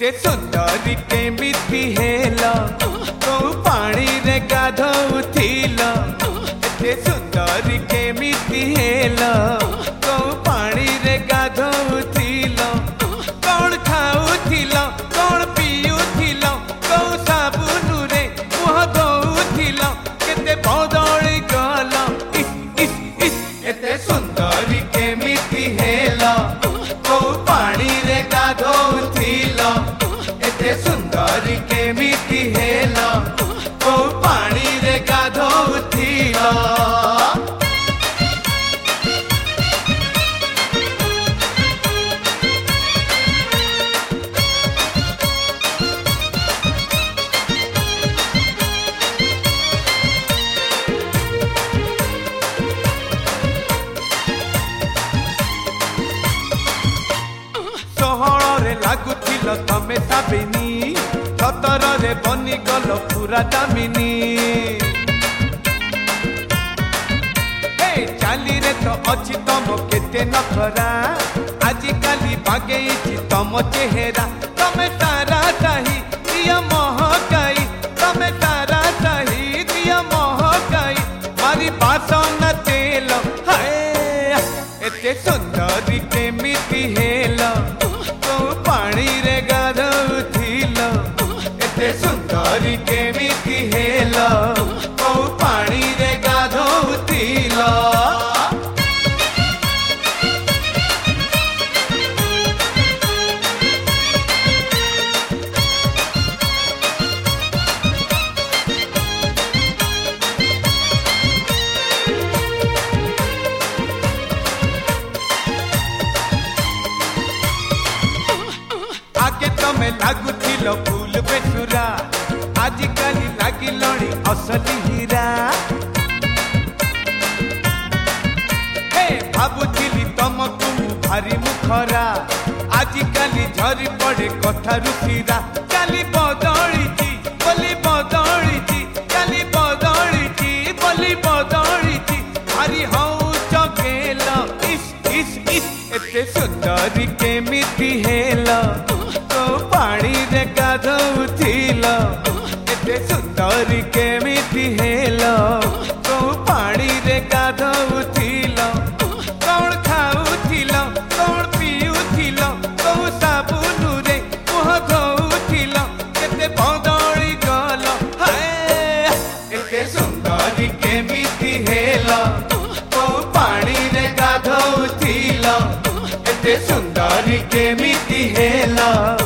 एते सुंदरी केमिति हेला को पानी रे गाधौथिला एते सुंदरी केमिति हेला को पानी रे गाधौथिला कौन खाउथिला कौन पियुथिला को साबुन रे मुह धोउथिला केते बदली गला एते सुंदरी केमिति हेला को पानी रे गाधौथिला एते सुंदरी केमिति हेला को पानी रे गाधौथिला। लागुथिल तमे साबिनी सतर रे बनी गल पूरा दामिनी चाली रे तो अच्छी तम केते नखरा आजिकाली बागेइछि तम चेहरा तमे तारा चाही दिया महकाई तमे तारा चाही दिया महकाई मारी बासन तेल हाय एते सुंदरी केमिति हेला पानी रे गाधौथिला एते सुंदरी केमिति हेला को पानी रे गाधौथिला। आगे तमे लागुथिल फूल बेसुरा आजिकाली लागिलणी असली हीरा भाबुथिली तमकु भारी मुखरा आजिकाली झरी पड़े कथारु खीरा काली बदलिची बोली बदलिची काली बदलिची बोली बदलिची भारी हौ चगेला इस एते सुंदरी केमिति हेला पानी रे गाधौथिला एते सुंदरी केमिति हेला को पानी रे गाधौथिला कौन खाउथिला कौन पियुथिला को साबुन रे मुह धोउथिला केते बदली गला हाय एते सुंदरी केमिति हेला को पानी रे गाधौथिला एते सुंदरी केमिति हेला।